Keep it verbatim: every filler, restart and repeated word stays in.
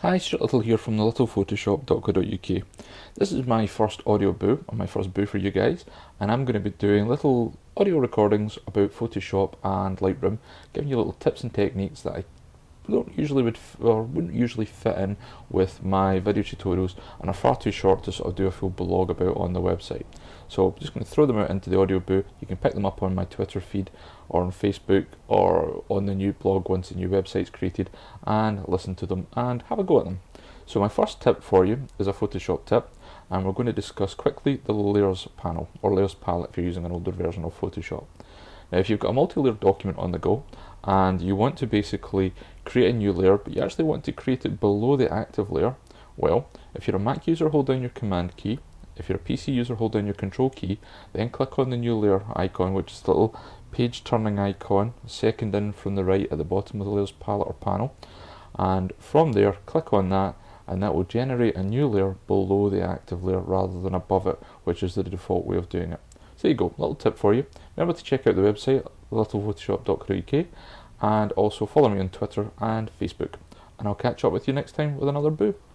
Hi, Stuart Little here from the little photoshop dot co dot U K. This is my first audio boo, or my first boo for you guys, and I'm going to be doing little audio recordings about Photoshop and Lightroom, giving you little tips and techniques that I don't usually would f or wouldn't usually fit in with my video tutorials and are far too short to sort of do a full blog about on the website. So I'm just going to throw them out into the audio boo. You can pick them up on my Twitter feed or on Facebook or on the new blog once the new website's created, and listen to them and have a go at them. So my first tip for you is a Photoshop tip, and we're going to discuss quickly the layers panel or layers palette if you're using an older version of Photoshop. Now if you've got a multi-layer document on the go and you want to basically create a new layer but you actually want to create it below the active layer, well, if you're a Mac user, hold down your command key. If you're a P C user, hold down your control key, then click on the new layer icon, which is the little page turning icon, second in from the right at the bottom of the layers palette or panel, and from there click on that, and that will generate a new layer below the active layer rather than above it, which is the default way of doing it. So there you go, little tip for you. Remember to check out the website, little photoshop dot co dot U K, and also follow me on Twitter and Facebook. And I'll catch up with you next time with another boo.